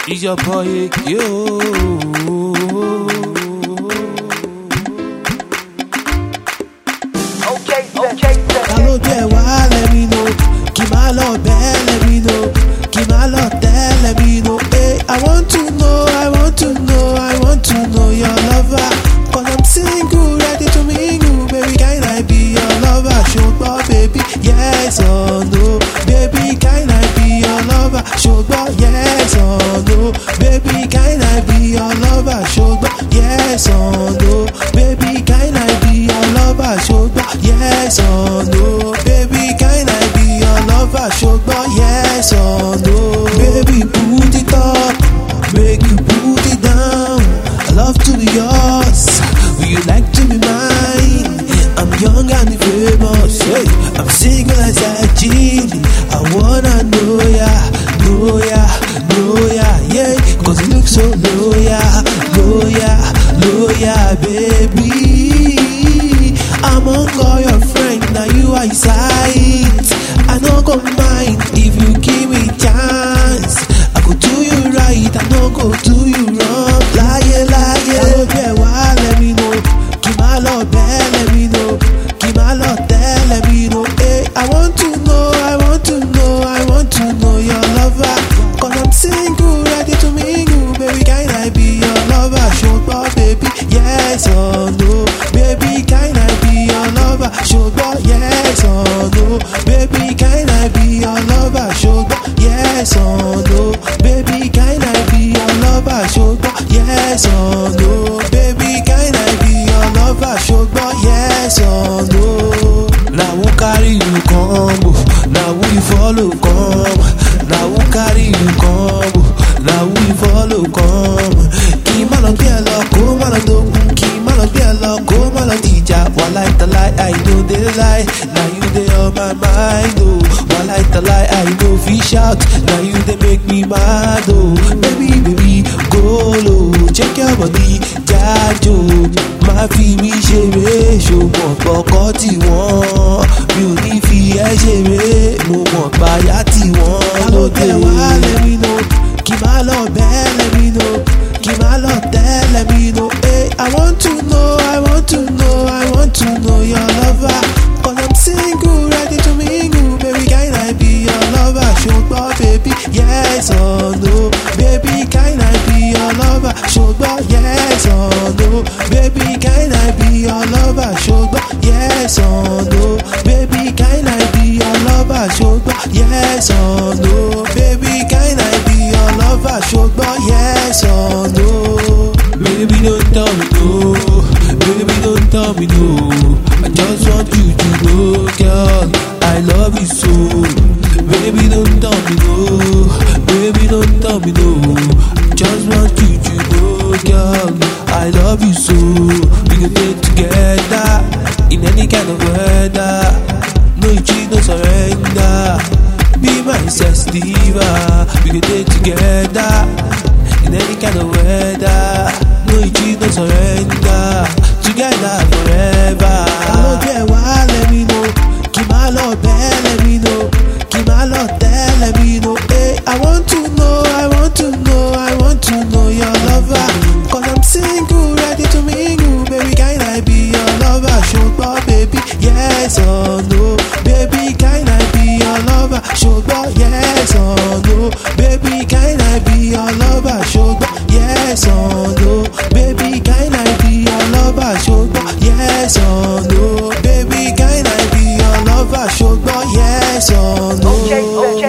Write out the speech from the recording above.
Is your boy yo? Hello there, why let me know? Keep my love bad, let me know. Keep my love there, let me know. Hey, I want to know, I want to know, I want to know your lover. But I'm single, ready to mingle. Baby, can I be your lover? Sugar, baby, yes or no? Baby, can I be your lover? Sugar, yes or no? Baby, can I be your lover? Sugar, yes or no? Baby, can I be your lover? Sugar, yes or no? Baby, can I be your lover? Sugar, yes or no? Baby, put it up, make you put it down. I love to be yours. Would you like to be mine? I'm young and famous, hey. I'm single as a genie. I wanna know ya, know ya, know ya, yeah. Cause you look so loyal, loyal, loyal, baby. Among all your friends, now you are sight. I no go mind if you give me chance. I go do you right, I no go do you wrong. Lie, lie, oh yeah, why let me know? Keep my love there, let me know. Keep my love there, let me know. Hey, I want to know, I want to know, I want to know your lover. Cause I'm single, ready to mingle. Baby, can I be your lover? Sugar, baby, yes or no? Baby, can I be your lover? Sugar, yes or no? Baby, can I be your lover? Sugar, yes or no? Baby, can I be your lover? Sugar, yes or no? Baby, can I be your lover? Sugar, yes or no? Now who carry you come? Now we follow come. Now who carry you come? Now we follow come. Keep my love, dear love, go my love, keep my love, dear love, go my love, teacher. One like the lie, I know they lie. Now you they on my mind, oh. One like the lie, I know fish out. Now you they make me mad, oh. Baby, baby, go low, check your body, jajo. My fee me shere, show more pokoti one. You need fee shere, mo more bayati one. Hello there, why let me know? Keep my love there, let me know. Keep my love there, let me know. Hey, I want to know, I want to know, I want to know your lover. Cause I'm single, ready to mingle. Baby, can I be your lover? Sugar, baby, yes or no? Baby, can I be your lover? Sugar, yes or no? Baby, can I be your lover? Sugar, yes or no? Baby, can I be your lover? Sugar, yes or no? Baby, can I be your lover? Sugar, yes or no? Baby, don't tell me no. Baby, don't tell me no. I just want you to know, girl, I love you so. Baby, don't tell me no. Baby, don't tell me no. I just want you to know, girl, I love you so. We can stay together in any kind of weather. No cheat, no surrender. Be my sex diva. We can stay together in any kind of weather. No cheat, no surrender. Together forever. Hello there, why let me know? Keep my love there, let me know. Keep my love there, let me know. Hey, I want to know, I want to know, I want to know your lover. Cause I'm single, ready to mingle. Baby, can I be your lover? Sugar, baby, yes or no? Baby, can I be your lover? Sugar, yes or no? Baby, can I be your lover? Sugar, yes or no? Baby, can I be your lover? Sugar, yes or no? Baby, can I be your lover? Sugar, yes or no?